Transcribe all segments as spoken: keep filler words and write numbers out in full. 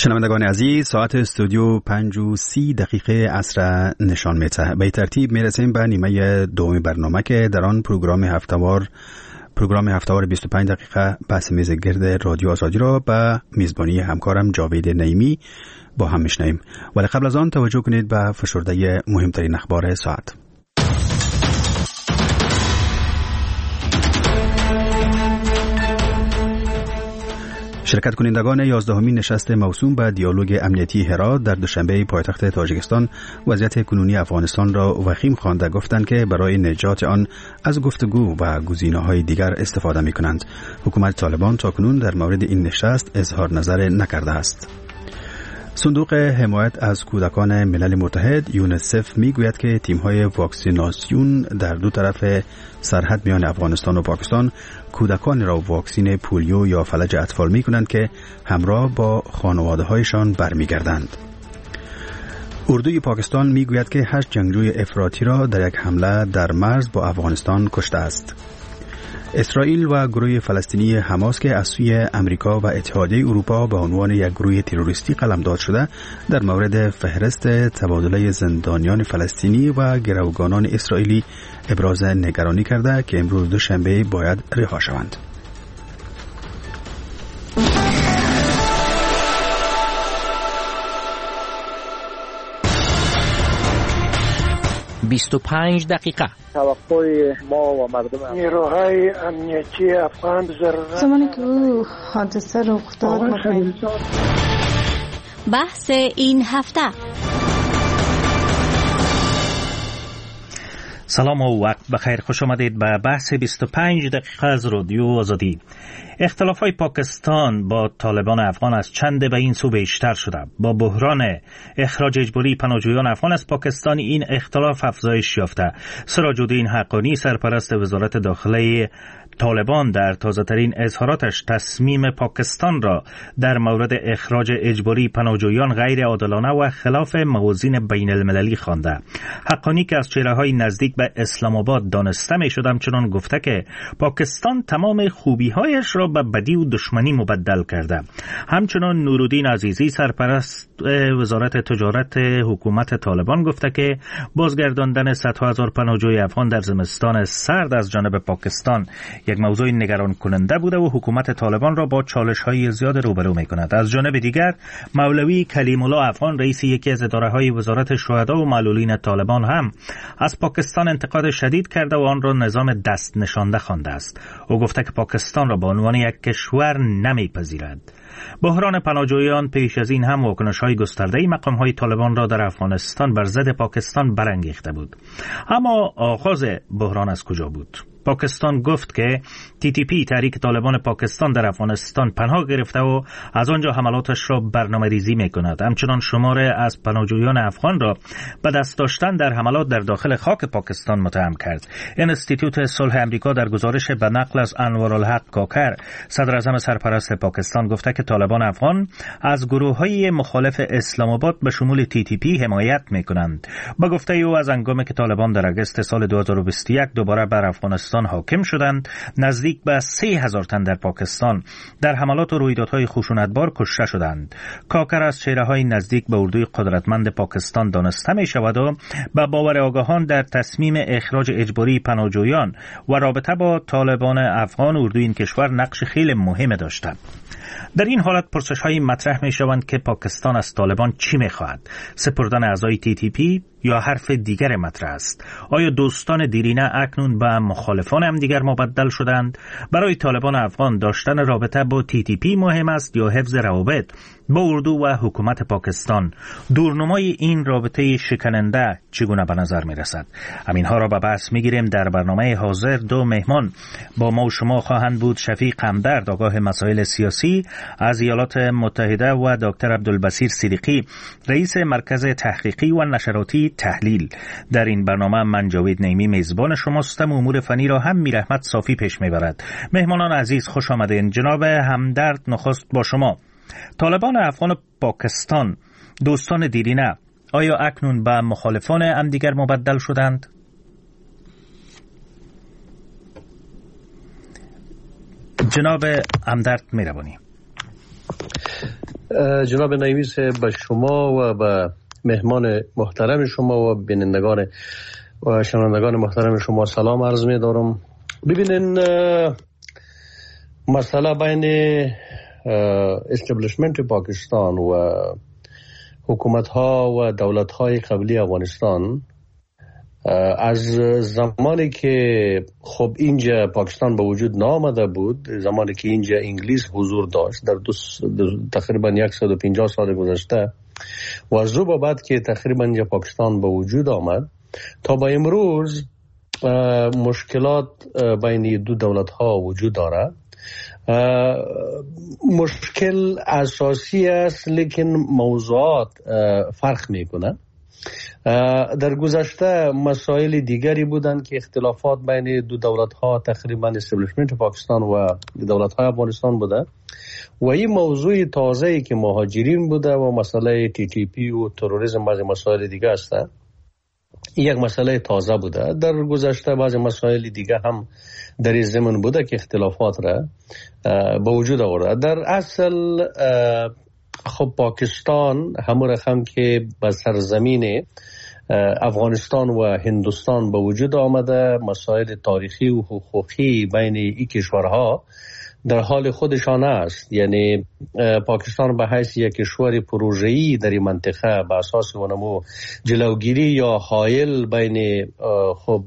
شنوندگان عزیز، ساعت استودیو پنج و سی دقیقه عصر نشان میده. به ترتیب میرسیم به نیمه دوم برنامه که در آن پروگرام هفتهوار پروگرام هفتهوار بیست و پنج دقیقه بحث میز گرد رادیو آزادی را به میزبانی همکارم جاوید نعیمی با هم میشنویم. ولی قبل از آن توجه کنید به فشرده مهمترین اخبار ساعت. شرکت کنندگان یازدهمین نشست موسوم به دیالوگ امنیتی هرات در دوشنبه پایتخت تاجیکستان وضعیت کنونی افغانستان را وخیم خوانده گفتند که برای نجات آن از گفتگو و گزینه‌های دیگر استفاده می‌کنند. حکومت طالبان تاکنون در مورد این نشست اظهار نظر نکرده است. صندوق حمایت از کودکان ملل متحد یونیسف میگوید که تیم‌های واکسیناسیون در دو طرف سرحد میان افغانستان و پاکستان کودکان را واکسین پولیو یا فلج اطفال می‌کنند که همراه با خانواده‌هایشان برمیگردند. اردوی پاکستان میگوید که هشت جنگجوی افراطی را در یک حمله در مرز با افغانستان کشته است. اسرائیل و گروه فلسطینی حماس که از سوی امریکا و اتحادیه اروپا به عنوان یک گروه تروریستی قلمداد شده در مورد فهرست تبادله زندانیان فلسطینی و گروگانان اسرائیلی ابراز نگرانی کرده که امروز دوشنبه باید رها شوند. بیست و پنج دقیقه توقع ما و مردم نیروهای امنیتی افغان ضرورت زمانی که او حادثه رخ داد بحث این هفته. سلام و وقت بخیر، خوش آمدید به بحث بیست و پنج دقیقه از رادیو آزادی. اختلافات پاکستان با طالبان افغان از چند به این سو بیشتر شده. با بحران اخراج اجباری پناهجویان افغان از پاکستان این اختلاف افزایش یافته. سراج الدین حقانی سرپرست وزارت داخله طالبان در تازه‌ترین اظهاراتش تصمیم پاکستان را در مورد اخراج اجباری پناهجویان غیر عادلانه و خلاف موازین بین المللی خوانده. حقانی که از چهره‌های نزدیک به اسلام آباد دانسته می‌شد همچنان گفته که پاکستان تمام خوبی‌هایش را به بدی و دشمنی مبدل کرده. همچنان نورالدین عزیزی سرپرست وزارت تجارت حکومت طالبان گفته که بازگرداندن صدها هزار پناهجوی افغان در زمستان سرد از جانب پاکستان یک موضوع نگران کننده بوده و حکومت طالبان را با چالش‌های زیاد روبرو می‌کند. از جانب دیگر مولوی کلیم الله افغان رئیس یکی از اداره‌های وزارت شهدا و معلولین طالبان هم از پاکستان انتقاد شدید کرده و آن را نظام دست نشانده خوانده است. او گفته که پاکستان را به عنوان یک کشور نمی‌پذیرد. بحران پناهجویان پیش از این هم واکنش‌های گسترده‌ای مقام‌های طالبان را در افغانستان بر ضد پاکستان برانگیخته بود. اما آغاز بحران از کجا بود؟ پاکستان گفت که تی تی پی تحریک طالبان پاکستان در افغانستان پناه گرفته و از آنجا حملاتش را برنامه ریزی می کند. همچنان شماره از پناهجویان افغان را به دست داشتن در حملات در داخل خاک پاکستان متهم کرد. انستیتوت صلح امریکا در گزارش به نقل از انوارالحق کاکر صدر اعظم سرپرست پاکستان گفته که طالبان افغان از گروه‌های مخالف اسلام آباد به شمول تی تی پی حمایت می کنند. با گفته او از هنگامی که طالبان در اگست سال دو هزار و بیست و یک دوباره بر افغانستان حاکم شدند، نزدیک به سه هزار تن در پاکستان در حملات و رویدادهای خشونتبار کشته شدند. کاکر از چهره‌های نزدیک به اردوی قدرتمند پاکستان دانسته می شود و به باور آگاهان در تصمیم اخراج اجباری پناهجویان و رابطه با طالبان افغان اردوی این کشور نقش خیلی مهم داشتند. در این حالت پرسش‌های مطرح می‌شوند که پاکستان از طالبان چی می‌خواهد؟ سپردن اعضای تی تی پی یا حرف دیگر مطرح است؟ آیا دوستان دیرینه اکنون به مخالفان هم دیگر مبدل شدند؟ برای طالبان افغان داشتن رابطه با تی تی پی مهم است یا حفظ روابط با اردو و حکومت پاکستان؟ دورنمای این رابطه شکننده چگونه به نظر می‌رسد؟ همین‌ها را به بحث می‌گیریم. در برنامه حاضر دو مهمان با ما و شما خواهند بود: شفیق همدرد آگاه مسائل سیاسی از ایالات متحده و دکتر عبدالبصیر صدیقی رئیس مرکز تحقیقی و نشراتی تحلیل. در این برنامه من جاوید نعیمی میزبان شماستم. امور فنی را هم میرحمت صافی پیش میبرد. مهمانان عزیز خوش آمدین. جناب همدرد نخست با شما. طالبان افغان پاکستان دوستان دیرینه آیا اکنون به مخالفان هم دیگر مبدل شدند؟ جناب همدرد میروانی. جناب نعیمی صاحب، به شما و به مهمان محترم شما و بینندگان و شنوندگان محترم شما سلام عرض می دارم. ببینین مسئله بین استبلیشمنت پاکستان و حکومت ها و دولت های قبلی افغانستان از زمانی که خب اینجا پاکستان به وجود نامده بود، زمانی که اینجا انگلیس حضور داشت در تقریبا صد و پنجاه سال گذشته و از رو بعد که تقریبا اینجا پاکستان به وجود آمد تا به امروز مشکلات بین دو دولت ها وجود دارد. مشکل اساسی است لیکن موضوعات فرق میکنه. در گذشته مسائل دیگری بودند که اختلافات بین دو دولت ها تقریبا استبلیشمنت پاکستان و دولت های افغانستان بوده و این موضوع تازه‌ای که مهاجرین بوده و مسئله تی تی پی و تروریسم بعضی مسائل دیگه هستند. یک مسئله تازه بوده. در گذشته بعضی مسائل دیگه هم در این زمین بوده که اختلافات را به وجود آورده. در اصل خب پاکستان همون رقم که به سرزمین افغانستان و هندوستان به وجود آمده، مسائل تاریخی و حقوقی بین این کشورها در حال خودشان است. یعنی پاکستان به حیث یک کشور پروژه‌ای در این منطقه به اساس اونمو جلوگیری یا حائل بین خب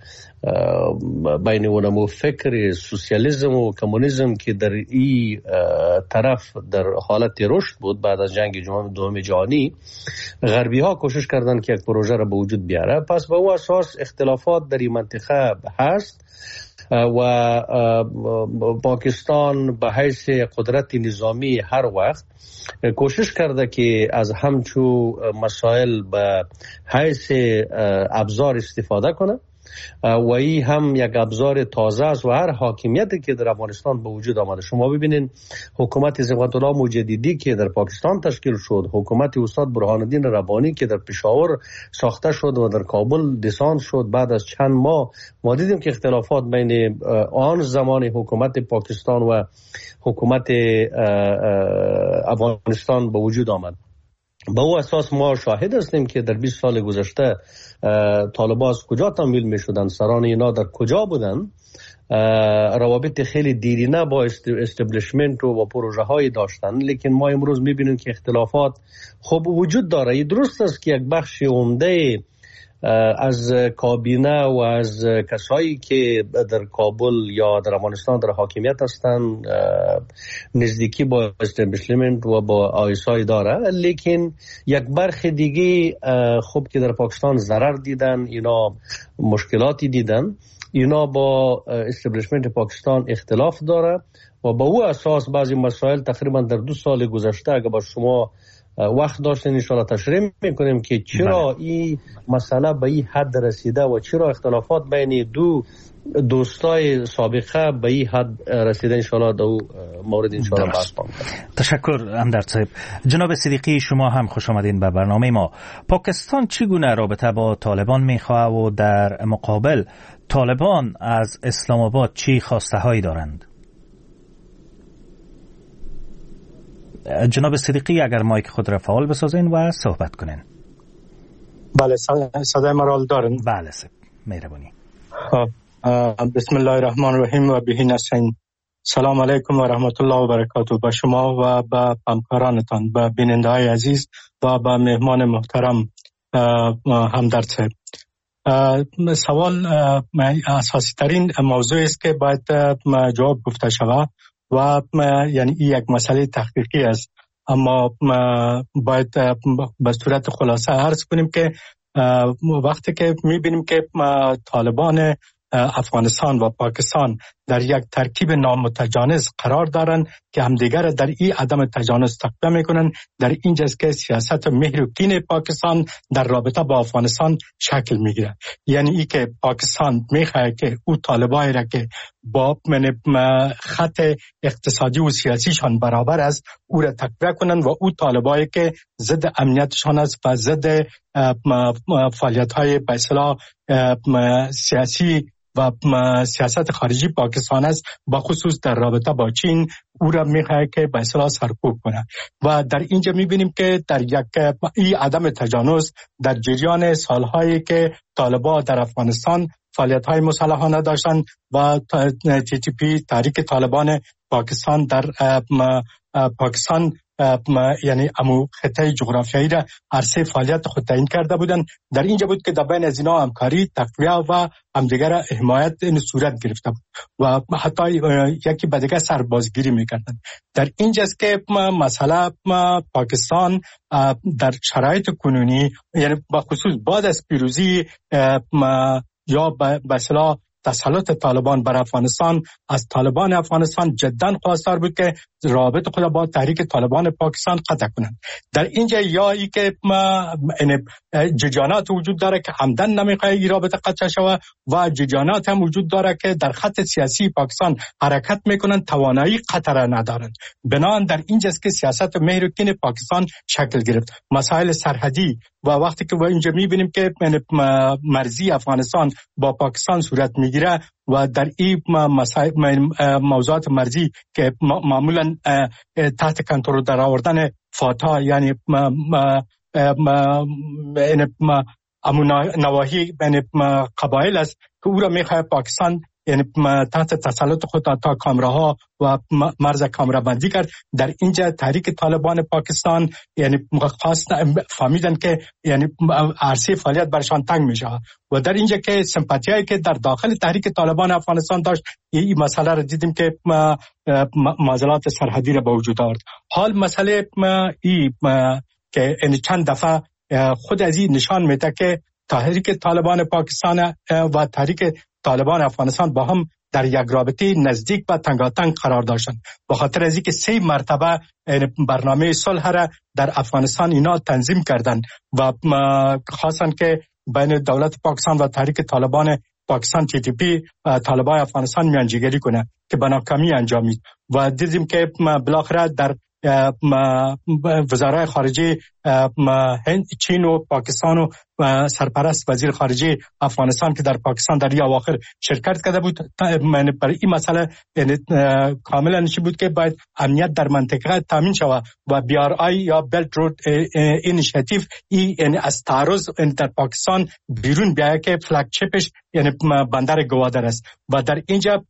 بین اونمو فکر سوسیالیسم و کمونیسم که در این طرف در حالت رشد بود بعد از جنگ دوم جهانی، غربی ها کوشش کردند که یک پروژه را به وجود بیاره. پس به اون اساس اختلافات در این منطقه هست و پاکستان به حیث قدرت نظامی هر وقت کوشش کرده که از همچو مسائل به حیث ابزار استفاده کنه و این هم یک ابزار تازه است و هر حاکمیتی که در افغانستان به وجود آمده. شما ببینید حکومت صبغت الله مجددی که در پاکستان تشکیل شد، حکومت استاد برهان الدین ربانی که در پشاور ساخته شد و در کابل دسان شد، بعد از چند ماه ما دیدیم که اختلافات بین آن زمان حکومت پاکستان و حکومت افغانستان به وجود آمد. به او اساس ما شاهد هستیم که در بیست سال گذشته طالبان از کجا تمویل می شدن، سران اینا در کجا بودن، روابط خیلی دیرینه با استبلیشمنت و با پروژه های داشتن. لیکن ما امروز می بینیم که اختلافات خب وجود داره. این درست است که یک بخش عمده از کابینه و از کسایی که در کابل یا در افغانستان در حاکمیت هستند نزدیکی با استبلیشمنت و با آیسای داره، لیکن یک برخی دیگه خب که در پاکستان ضرر دیدن، اینا مشکلاتی دیدن، اینا با استبلیشمنت پاکستان اختلاف داره و با او اساس بعضی مسائل تقریبا در دو سال گذشته اگه با شما وقت داشتین انشاءالله تشریح میکنیم که چرا این مسئله به این حد رسیده و چرا اختلافات بین دو دوستای سابقه به این حد رسیده. انشاءالله دو مورد انشاءالله بحث کنیم. تشکر امدرد صاحب. جناب صدیقی شما هم خوش آمدین به برنامه ما. پاکستان چگونه رابطه با طالبان میخواه و در مقابل طالبان از اسلام آباد چی خواسته هایی دارند؟ جناب صدیقی اگر مایک خود را فعال بسازین و صحبت کنین. بله صدای مرال دارن؟ بله سب مهربانی. بسم الله الرحمن الرحیم و به نستعین. سلام علیکم و رحمت الله و برکاته به شما و به همکارانتان، به بیننده های عزیز و به مهمان محترم همدرد صاحب. سوال اساسی ترین موضوع است که باید جواب گفته شود و یعنی این یک مسئله تحقیقی است، اما باید به صورت خلاصه عرض کنیم که وقتی که میبینیم که طالبان افغانستان و پاکستان در یک ترکیب نامتجانس قرار دارند که همدیگر در این عدم تجانس تقویه میکنن، در اینجاست که سیاست مهر و کین پاکستان در رابطه با افغانستان شکل میگیره. یعنی ای که پاکستان میخواه که او طالبایی را که با خط اقتصادی و سیاسیشان برابر است او را تقویه کنن و او طالبایی که ضد امنیتشان است و ضد فعالیت های به اصطلاح سیاسی و سیاست خارجی پاکستان است، با خصوص در رابطه با چین او را میخواهد که به اصطلاح سرکوب کنه. و در اینجا میبینیم که در یک این عدم تجانس در جریان سالهایی که طالبان در افغانستان فعالیت‌های مسلحانه داشتند و تی تی پی تحریک طالبان پاکستان در پاکستان یعنی امو خطه جغرافیایی را عرصه فعالیت خود تعیین کرده بودند. در اینجا بود که در بین از اینا همکاری، تقویه و همدیگر حمایت این صورت گرفته بود و حتی یکی به دیگر سربازگیری میکردند. در اینجاست که مسئله پاکستان در شرایط کنونی، یعنی با خصوص بعد از پیروزی یا به اصطلاح تسلط طالبان بر افغانستان، از طالبان افغانستان جدا خواستار بود که رابطه خود با تحریک طالبان پاکستان قطع کنند. در اینجا یا ای که جریانات وجود داره که عمدن نمیخواه این رابطه قطع شود و جریانات هم وجود داره که در خط سیاسی پاکستان حرکت میکنن، توانایی قطع ندارند. بنابراین در اینجاست که سیاست مهرکین پاکستان شکل گرفت. مسائل سرحدی و وقتی که اینجا میبینیم که مرزی افغانستان با پاکستان صورت میگیره و در این موضوعات مرزی که معمولا تحت کنترل در آوردن فاتا، یعنی امون نواحی بین قبایل است که او را میخواه پاکستان یعنی تحت تسلط خود تا کامراها و مرز کامرابندی کرد. در اینجا تحریک طالبان پاکستان یعنی خواست فهمیدن که یعنی عرصه فعالیت برشان تنگ میشه و در اینجا که سمپاتیایی که در داخل تحریک طالبان افغانستان داشت، این مسئله را دیدیم که معضلات سرحدی را به وجود آورد. حال مسئله این که چند دفعه خود از این نشان میده که تحریک طالبان پاکستان و تحریک طالبان افغانستان با هم در یک رابطه نزدیک و تنگاتنگ قرار داشتند، به خاطر از اینکه سه مرتبه برنامه صلح را در افغانستان اینا تنظیم کردند و خواستن که بین دولت پاکستان و تحریک طالبان پاکستان تی تی پی طالبان افغانستان میانجیگری کنه که به ناکامی انجامید و دیدیم که بالاخره در وزرای خارجه هند، چین و پاکستان و سرپرست وزیر خارجه افغانستان که در پاکستان در این اواخر شرکت کرده بود، برای این مسئله کاملا نشی بود که باید امنیت در منطقه تامین شود و بی آر آی یا بلت رود اینیشیتیو این از تعرض در پاکستان بیرون بیاید که فلگشیپش یعنی بندر گوادر است و در اینجا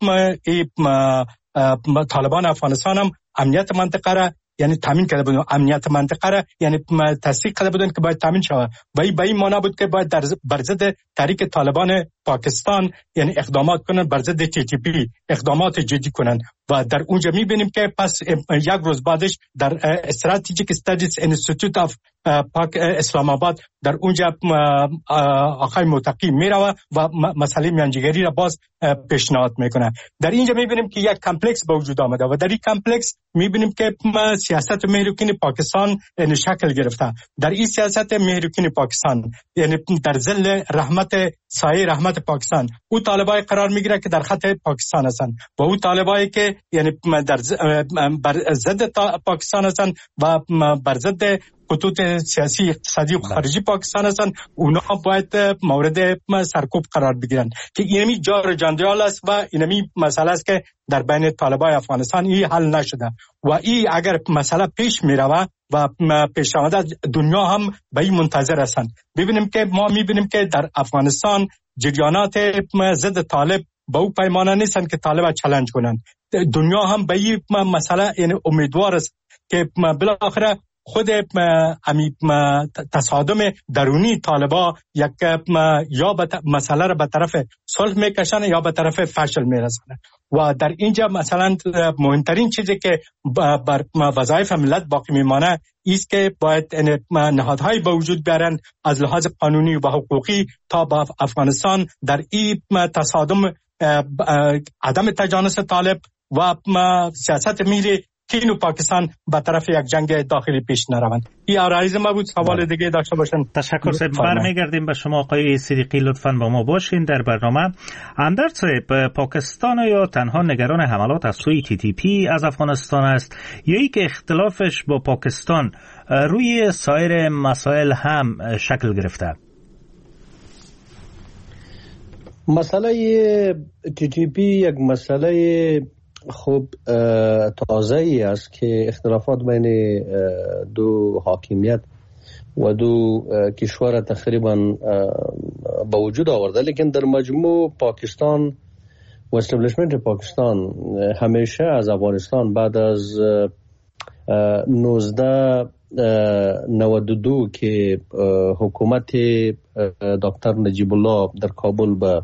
طالبان افغانستان هم امنیت منطقه را یعنی تامین کرده بودن، امنیت منطقه را یعنی تصدیق کرده بودن که باید تامین شود و این به این معنا بود که باید در برضد تحریک طالبان پاکستان یعنی اقدامات کنن، برضد تی تی پی اقدامات جدی کنن و در اونجا میبینیم که پس یک روز بعدش در استراتژیک استادیز اینستیتوت اف پاک اسلام آباد در اونجا آقای متقی میروه و مسئله میانجیگری را باز پیشنهاد میکنه. در اینجا میبینیم که یک کمپلکس به وجود آمده و در این کمپلکس میبینیم که سیاست مهرکین پاکستان یعنی شکل گرفته. در این سیاست مهرکین پاکستان یعنی در ظل رحمت سایه رحمت پاکستان او طالبای قرار میگیره که در خط پاکستان هستند و او طالبایی که یعنی در بر ضد پاکستان هستند و بر ضد خطوط سیاسی اقتصادی و خارجی پاکستان هستند، اونا باید مورد سرکوب قرار بگیرن که اینمی جار جندیال است و اینمی مسئله است که در بین طالبای افغانستان این حل نشده و این اگر مسئله پیش میروه و پیش آمده دنیا هم به این منتظر هستند. ببینیم که ما میبینیم که در افغانستان جریانات ضد طالب به او پیمانه نیستند که طالب چالش کنند. دنیا هم به این مسئله یعنی امیدوار است که بالاخره خود امی تصادم درونی طالبا یک یا مسئله را به طرف صلح میکشن یا به طرف فشل میرسن و در اینجا مثلا مهمترین چیزی که بر وظایف ملت باقی میمانه است که باید نهادهای به وجود بیارن از لحاظ قانونی و حقوقی تا با افغانستان در این تصادم عدم تجانس طالب و سیاست میری چین و پاکستان به طرف یک جنگ داخلی پیش نروند. این آرایز ما بود. سوال دیگه داشته باشن. تشکر صاحب. برمیگردیم به شما آقای صدیقی، لطفاً با ما باشین در برنامه. اندر صاحب، پاکستان یا تنها نگران حملات از سوی تی تی پی از افغانستان است یا ای که اختلافش با پاکستان روی سایر مسائل هم شکل گرفته؟ مسئله تی تی پی یک مسئله خوب تازه ای است که اختلافات بین دو حاکمیت و دو کشور تقریبا به وجود آورده، لیکن در مجموع پاکستان و استبلیشمنت پاکستان همیشه از افغانستان بعد از نوزده نود و دو که حکومت دکتر نجیب الله در کابل به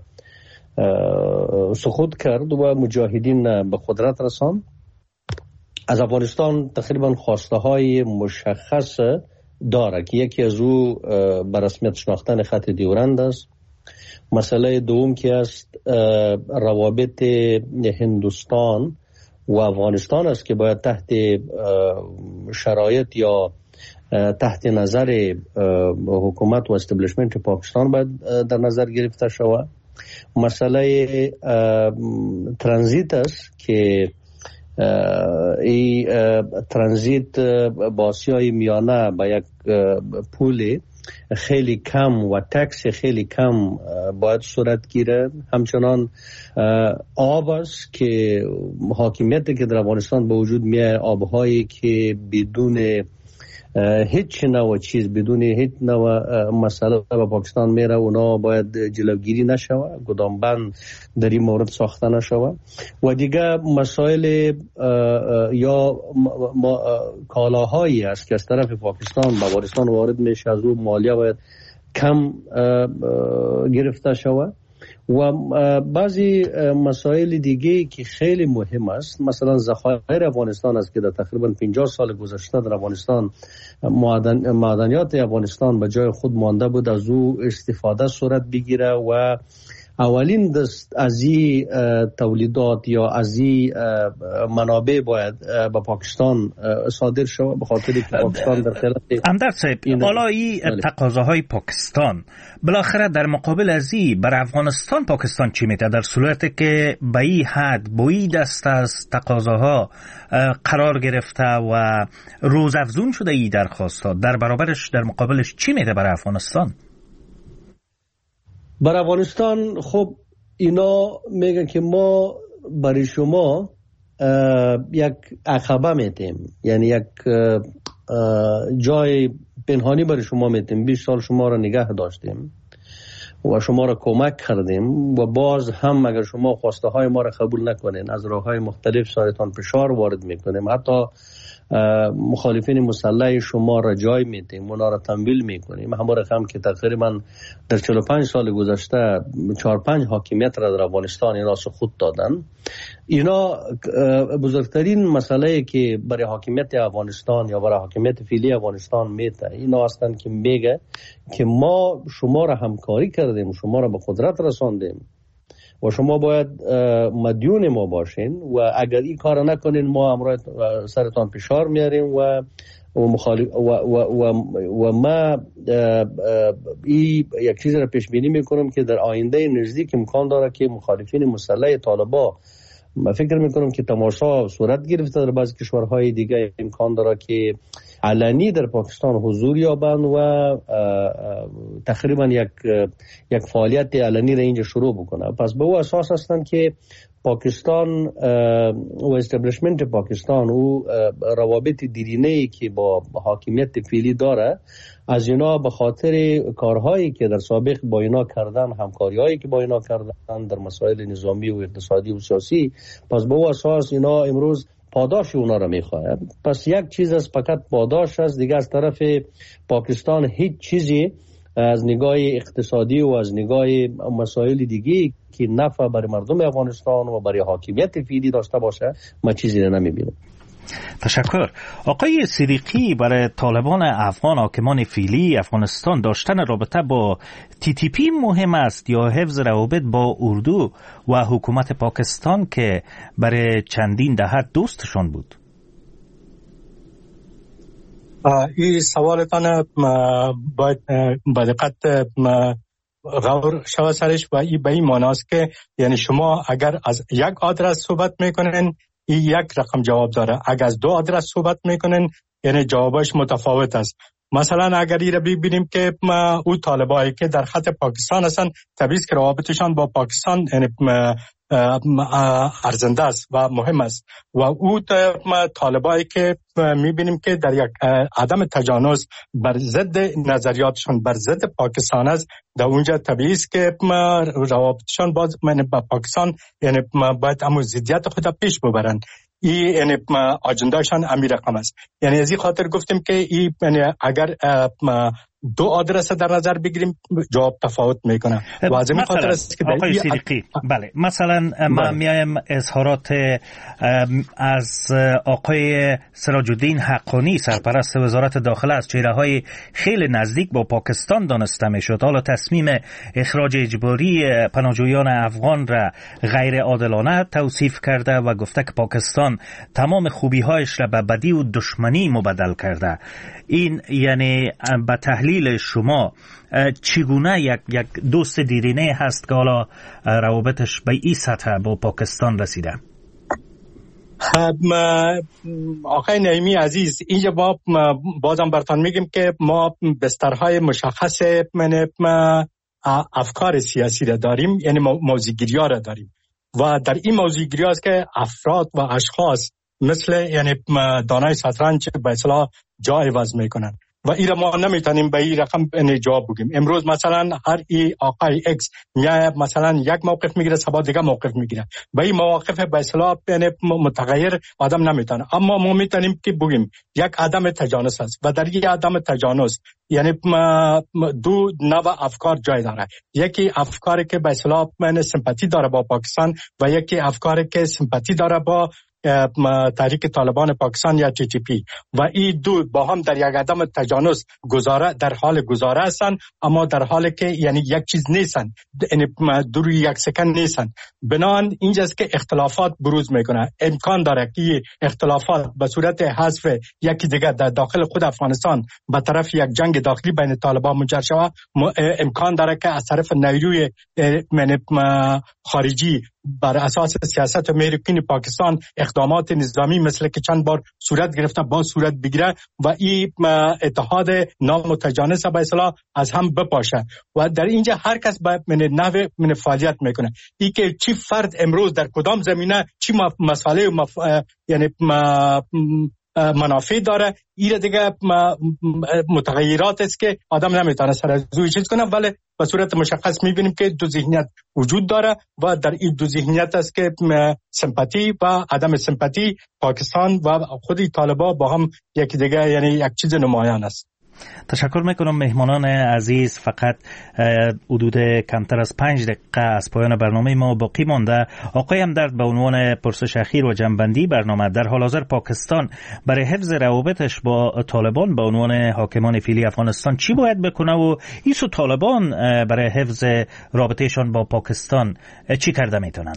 سقوط کرد و مجاهدین به قدرت رساند، از افغانستان تقریبا خواسته های مشخص داره که یکی از او به رسمیت شناختن خط دیورند است. مسئله دوم که است روابط هندوستان و افغانستان است که باید تحت شرایط یا تحت نظر حکومت و استبلیشمنت پاکستان باید در نظر گرفته شود. مسئله ترانزیت است که این ترانزیت با آسیای میانه با یک پول خیلی کم و تکس خیلی کم باید صورت گیره. همچنان آب است که حاکمیت که در افغانستان به وجود میاد، آبهایی که بدون هیچ نوع چیز، بدون هیچ نوع مسئله به پاکستان میره، اونا باید جلوگیری نشود، گدام بند در این مورد ساخته نشود. و دیگه مسائل یا کالاهایی است که از طرف پاکستان به افغانستان وارد میشه، از او مالیه باید کم گرفته شود. و بعضی مسائل دیگه که خیلی مهم است، مثلا ذخایر افغانستان است که در تقریبا پنجاه سال گذشته در افغانستان معدن معدنیات افغانستان به جای خود مانده بود، از او استفاده صورت بگیره و اولین دست از این تولیدات یا از این منابع باید به پاکستان صادر شود، به خاطر که پاکستان در خلال امداد صاحب حالا این تقاضاهای پاکستان بالاخره در مقابل از این بر افغانستان پاکستان چی میده، در صورتی که به این حد با این دست از تقاضاها قرار گرفته و روزافزون شده این درخواستها، در برابرش در مقابلش چی میده بر افغانستان؟ بر افغانستان خب اینا میگن که ما برای شما یک عقبه میتیم، یعنی یک جای پنهانی برای شما میتیم، بیست سال شما را نگه داشتیم و شما را کمک کردیم و باز هم اگر شما خواسته های ما را قبول نکنین، از راه های مختلف سرتان فشار وارد میکنیم، حتی مخالفین مسلح شما را جای میدیم، اونا را تمویل میکنیم. همون رقم که تقریبا در چهل و پنج سال گذشته چهار پنج حاکمیت را در افغانستان اینا سقوط دادن. اینا بزرگترین مسئله که برای حاکمیت افغانستان یا برای حاکمیت فعلی افغانستان میته اینا هستند که میگه که ما شما را همکاری کردیم، شما را به قدرت رساندیم و شما باید مدیون ما باشین و اگر این کار نکنین ما امروز سرتان فشار میاریم و و مخالف و و و, و ما این یک چیز را پیش بینی میکنم که در آینده نزدیک امکان داره که مخالفین مسلح طالبان، من فکر میکنم که تماشا صورت گرفته در بعضی کشورهای دیگه، امکان داره که علنی در پاکستان حضور یابند و تقریبا یک یک فعالیت علنی را اینجا شروع بکنه. پس به او اساس هستند که پاکستان و استبلیشمنت پاکستان و روابط دیرینه‌ای که با حاکمیت فعلی داره، از اینا به خاطر کارهایی که در سابق با اینا کردن، همکاری‌هایی که با اینا کردن در مسائل نظامی و اقتصادی و سیاسی، پس به او اساس اینا امروز پاداش اونا را میخواه. پس یک چیز از فقط پاداش است، دیگه از طرف پاکستان هیچ چیزی از نگاه اقتصادی و از نگاه مسائل دیگه که نفع برای مردم افغانستان و برای حاکمیت فعلی داشته باشه ما چیزی را نمیبینم. تشکر. آقای صدیقی، برای طالبان افغان حاکمان فعلی افغانستان داشتن رابطه با تی تی پی مهم است یا حفظ روابط با اردو و حکومت پاکستان که برای چندین دهه دوستشان بود؟ این سوالتان باید با دقت غور شود سرش و این به این معناست که یعنی شما اگر از یک آدرس صحبت میکنین این یک رقم جواب داره، اگر از دو آدرس صحبت میکنین یعنی جوابش متفاوت است. مثلا اگر ایره ببینیم که او طالبایی که در خط پاکستان هستن، طبیعی که روابطشان با پاکستان یعنی ارزنده است و مهم است و او طالبایی که میبینیم که در یک عدم تجانس بر ضد نظریاتشان بر ضد پاکستان است، در اونجا طبیعی است که روابطشان با پاکستان یعنی باید همون ضدیت خود پیش ببرن. این یعنی اجنداشان امیر رقم است. یعنی از این خاطر گفتیم که این یعنی اگر دو آدرس در نظر بگیریم جواب تفاوت میکنه. و از این خاطر است که آقای صدیقی بله مثلا ما میایم اظهارات از آقای سراج الدین حقانی سرپرست وزارت داخله از چهره‌های خیلی نزدیک با پاکستان دانسته میشد. حالا تصمیم اخراج اجباری پناهجویان افغان را غیر عادلانه توصیف کرده و گفته که پاکستان تمام خوبی‌هایش را به بدی و دشمنی مبدل کرده. این یعنی به تحلیل شما چگونه یک یک دوست دیرینه هست که حالا روابطش به این سطح با پاکستان رسیده؟ آقای نعیمی عزیز، اینجا با بازم براتون میگیم که ما بسترهای مشخص من افکار سیاسی را داریم، یعنی موضوعگیری ها را داریم و در این موضوعگیری است که افراد و اشخاص مثل یعنی دانای شطرنج به اصطلاح جای وضع میکنن و این را ما نمیتونیم به این رقم جواب بگیم. امروز مثلا هر ای آقای اکس یا مثلا یک موقف میگیره، سبا دیگه موقف میگیره، به این مواقف به اصطلاح متغیر آدم نمیتونه. اما ما میتونیم که بگیم یک عدم تجانس است و در این عدم تجانس یعنی دو نوع افکار جای داره. یکی افکاری که به اصطلاح سمپاتی داره با پاکستان و یکی افکاری که سمپاتی داره با تحریک طالبان پاکستان یا تی تی پی و این دو با هم در یک عدم تجانس گزاره در حال گزاره هستند، اما در حالی که یعنی یک چیز نیستن، یعنی دوری یک سکند نیستن. بنان اینجاست که اختلافات بروز میکنه. امکان داره که اختلافات به صورت حذف یکی دیگر در داخل خود افغانستان به طرف یک جنگ داخلی بین طالبان منجر شود. امکان داره که از طرف نیروی خارجی بر اساس سیاست امریکایی پاکستان اقدامات نظامی مثل که چند بار صورت گرفته با صورت بگیره و این اتحاد نامتجانس به اصطلاح از هم بپاشه و در اینجا هر کس باید من نوع من فعالیت میکنه. این که چی فرد امروز در کدام زمینه چی مسئله مف... یعنی ما... منافع داره، این دیگه متغیرات است که آدم نمیتونه سر از روی چیز کنه، ولی به صورت مشخص میبینیم که دو ذهنیت وجود داره و در این دو ذهنیت است که سمپاتی و عدم سمپاتی پاکستان و خود طالبان با هم یکی دیگه یعنی یک چیز نمایان است. تشکر میکنم مهمانان عزیز. فقط حدود کمتر از پنج دقیقه از پایان برنامه ما باقی مانده. آقای همدرد به عنوان پرسش اخیر و جنبندی برنامه، در حال حاضر پاکستان برای حفظ روابطش با طالبان به عنوان حاکمان فعلی افغانستان چی باید بکنه و ایسو طالبان برای حفظ رابطهشان با پاکستان چی کرده میتونن؟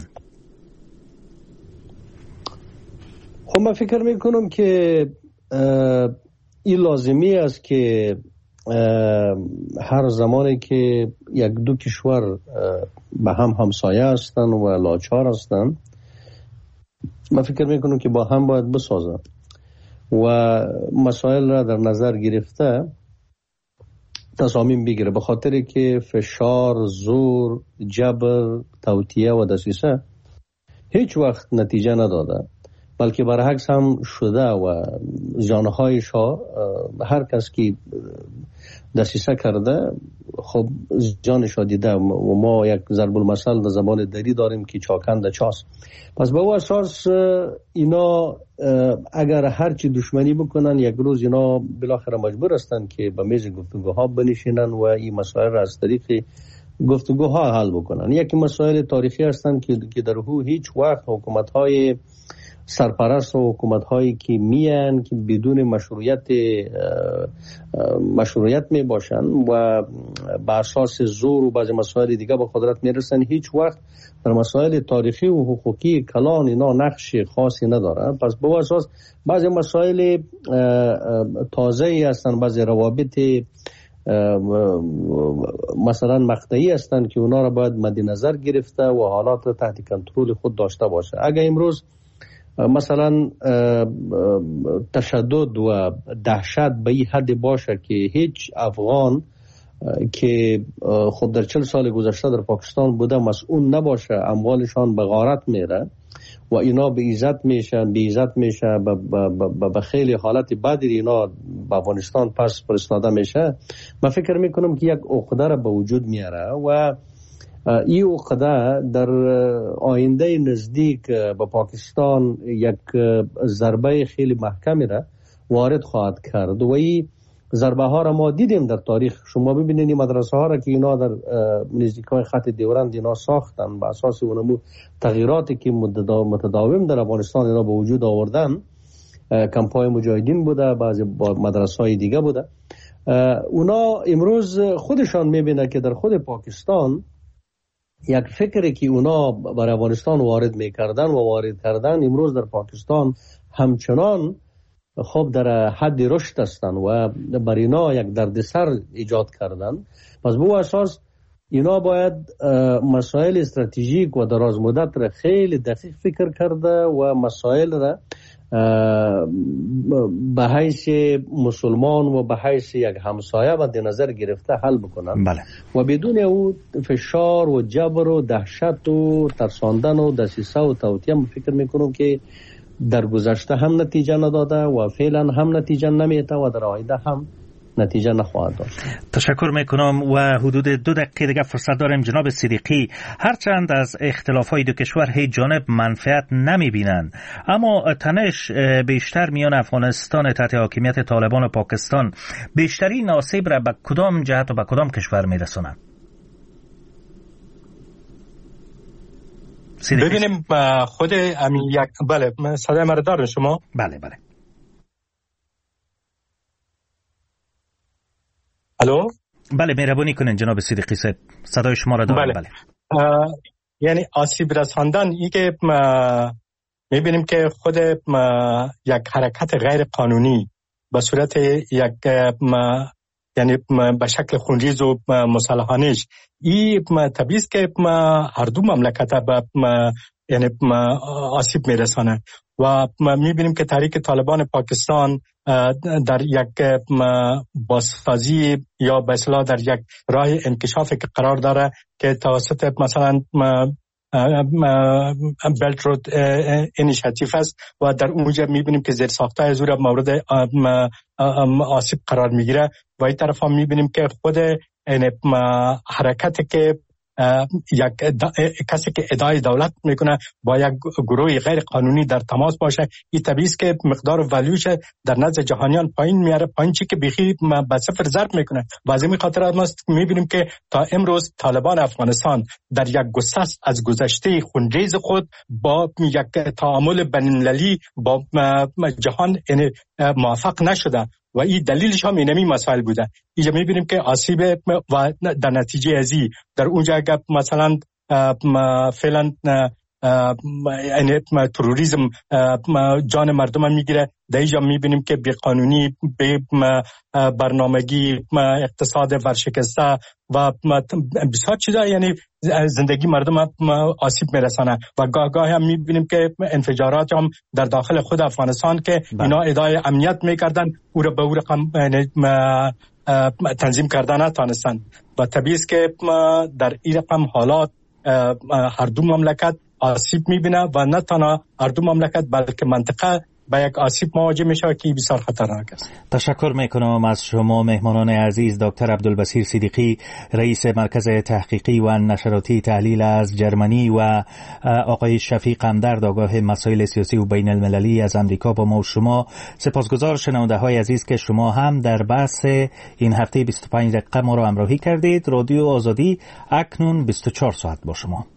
خب من فکر میکنم که این لازمی است که هر زمانی که یک دو کشور به هم همسایه هستند و لاچار هستند، من فکر میکنم که با هم باید بسازن و مسائل را در نظر گرفته تصامیم بگیره، به خاطر که فشار، زور، جبر، توطئه و دسیسه هیچ وقت نتیجه نداده، بلکه برعکس هم شده و جانهایش ها هر کس که دسیسه کرده خب جانش ها دیده و ما یک ضرب المثل در زبان دری داریم که چاکند چاس. پس به اون اساس اینا اگر هرچی دشمنی بکنن یک روز اینا بالاخره مجبور هستن که به میز گفتگوها بنشینن و این مسائل را از طریق گفتگوها حل بکنن. یکی مسائل تاریخی هستن که در هو هیچ وقت حکومت‌های سرپرست و حکومت هایی که میان که بدون مشروعیت مشروعیت می باشن و بر اساس زور و بعضی مسائل دیگه به قدرت میرسن، هیچ وقت در مسائل تاریخی و حقوقی کلان اینا نقش خاصی ندارن. پس به اساس بعضی مسائل تازه ای هستن، بعضی روابط مثلا مقطعی هستن که اونا را باید مد نظر گرفته و حالات تحت کنترل خود داشته باشه. اگر امروز مثلا تشدد و دهشت به این حد باشه که هیچ افغان که خود در چل سال گذشته در پاکستان بوده مسئول نباشه، اموالشان به غارت میره و اینا به عزت میشن، به عزت میشه، به خیلی حالت بدی اینا به افغانستان پس فرستاده میشه. من فکر میکنم که یک عقده را به وجود میاره و این عقده در آینده نزدیک به پاکستان یک ضربه خیلی محکمی را وارد خواهد کرد و این ضربه ها را ما دیدیم در تاریخ. شما ببینید این مدرسه ها را که اینا در نزدیکای خط دیورند اینا ساختن به اساس اونمو تغییراتی که متداوم در افغانستان اینا به وجود آوردن، کمپای مجاهدین بوده، بعضی مدرسه های دیگه بوده، اونا امروز خودشان میبینه که در خود پاکستان یک فکری که اونا بر افغانستان وارد میکردن و وارد کردن امروز در پاکستان همچنان خب در حد رشد هستند و بر اینا یک دردسر ایجاد کردن. پس به اساس اینا باید مسائل استراتژیک و دراز مدت را خیلی دقیق فکر کرده و مسائل را به حیث مسلمان و به حیث یک همسایه مد نظر گرفته حل بکنن. بله. و بدون او فشار و جبر و دهشت و ترساندن و دسیسه و توطیه فکر میکنم که در گذشته هم نتیجه نداده و فعلا هم نتیجه نمیده و در آینده هم نتیجه نخواهد داشت. تشکر میکنم و حدود دو دقیقه دیگه فرصت داریم. جناب صدیقی، هرچند از اختلافهای دو کشور هیچ جانب منفعت نمیبینند، اما تنش بیشتر میان افغانستان تحت حاکمیت طالبان و پاکستان بیشترین آسیب را به کدام جهت و به کدام کشور میرسونند؟ ببینیم خود امی یک بله صدای مرا دارین شما؟ بله بله. الو؟ بله مهربانی کنین جناب صدیقی صاحب، صدای شما را دارم. بله, بله. یعنی آسیب رساندن این که میبینیم که خود یک حرکت غیر قانونی به صورت یک یعنی به شکل خونریز و مسلحانش این طبیعی است که هر دو مملکت به یعنی آسیب میرسانه و میبینیم که تحریک طالبان پاکستان در یک بازسازی یا به اصطلاح در یک راه انکشافی که قرار داره که توسط مثلا بلت رود اینیشیتیو است و در اونجا میبینیم که زیر ساختای زور مورد آسیب قرار میگیره و این طرف هم میبینیم که خود حرکت که یک کسی که ادعای دولت میکنه با یک گروه غیر قانونی در تماس باشه، این طبیعی است که مقدار ولیوش در نزد جهانیان پایین میاره، پایین چی که بیخی به صفر ضرب میکنه. و از این خاطر ما میبینیم که تا امروز طالبان افغانستان در یک گسست از گذشته خونریز خود با یک تعامل بین‌المللی با جهان موفق نشده و این دلیلش هم اینمی مسائل بوده. اینجا میبینیم که آسیب و در نتیجه ازی در اونجا اگر مثلا فعلا یعنی تروریسم جان مردم میگیره، در اینجا میبینیم که بی قانونی، به برنامگی، اقتصاد ورشکسته و بسیار چیزا یعنی زندگی مردم آسیب میرسانه و گاه گاه هم میبینیم که انفجارات هم در داخل خود افغانستان که اینا ادعای امنیت میکردن او را به او رقم تنظیم کردن نتانستن و طبیعی است که در این رقم حالات هر دو مملکت آسیب میبینه و نه تنها هر دو مملکت بلکه منطقه با یک آسیب مواجه میشه که بسیار خطرناک است. تشکر میکنم از شما مهمانان عزیز، دکتر عبدالبصیر صدیقی رئیس مرکز تحقیقی و نشراتی تحلیل از جرمنی و آقای شفیق قمدرد آگاه مسائل سیاسی و بین المللی از امریکا با ما و شما. سپاسگزار شنونده های عزیز که شما هم در بحث این هفته بیست و پنج دقیقه ما را همراهی کردید. رادیو آزادی اکنون بیست و چهار ساعت با شما.